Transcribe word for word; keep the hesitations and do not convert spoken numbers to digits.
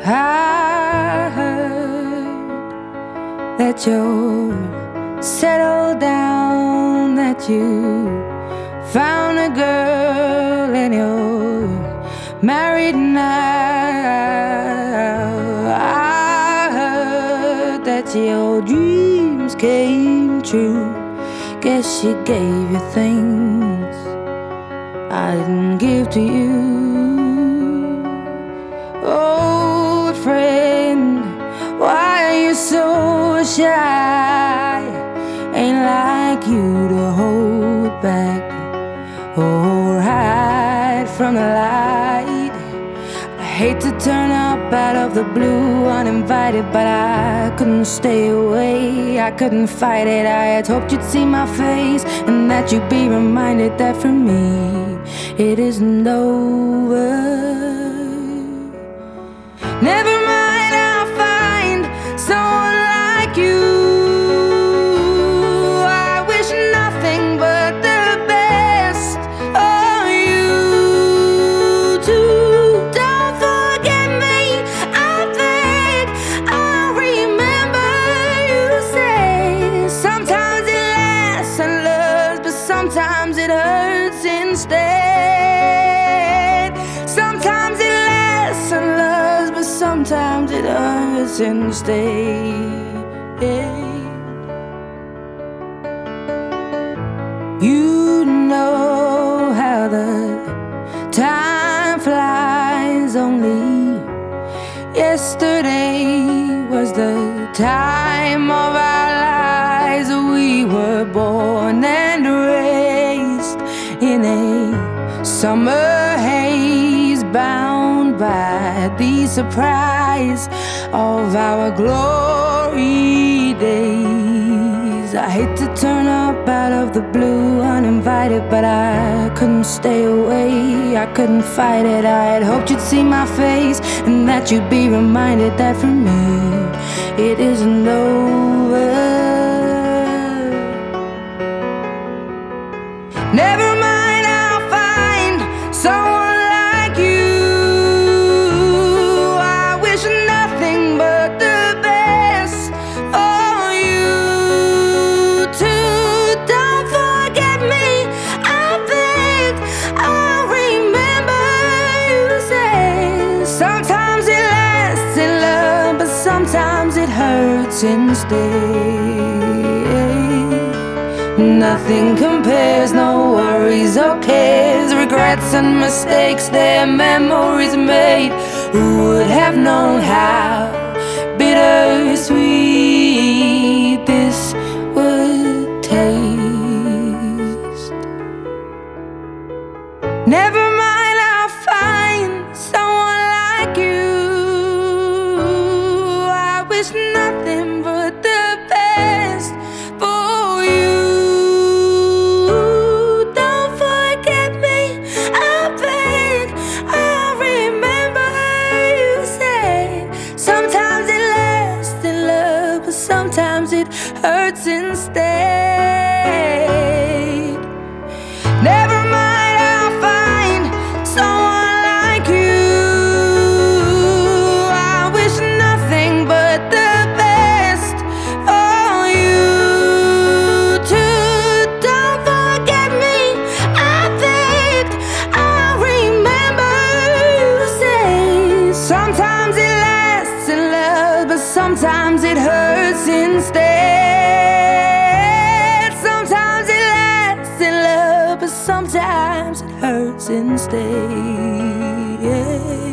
I heard that you're settled down, that you found a girl and you're married now. I heard that your dreams came true. Guess she gave you things I didn't give to you. Old friend, why are you so shy? Ain't like you to hold back or hide from the light. I hate to turn up out of the blue uninvited, but I couldn't stay away, I couldn't fight it. I had hoped you'd see my face and that you'd be reminded that for me it isn't over. Never mind, I'll find someone like you. I wish nothing but the best for you too. Don't forget me, I think I'll remember you say sometimes it lasts and loves, but sometimes it hurts instead. Sometimes it lasts and loves, but sometimes it hurts instead. You know how the time flies. Only yesterday was the time of our lives. We were born and raised in a summer haze, bound by the surprise of our glory days. I hate to turn up out of the blue uninvited, but I couldn't stay away, I couldn't fight it. I had hoped you'd see my face and that you'd be reminded that for me it isn't over. Never mind, I'll find someone like you. I wish nothing but the best for you too. Don't forget me, I think I'll remember you say sometimes it lasts in love, but sometimes it hurts instead. Nothing compares, no worries or cares, regrets and mistakes, their memories made. Who would have known how bittersweet this would taste? Never mind, I'll find someone like you. I wish nothing but the best for you. Don't forget me, I beg, I'll remember you say sometimes it lasts in love, but sometimes it hurts instead. Never mind, I'll find someone like you. I wish nothing but the best for you too. Don't forget me, I think I'll remember you say sometimes it lasts in love, but sometimes it hurts instead. Sometimes it lasts in love, but sometimes it hurts instead.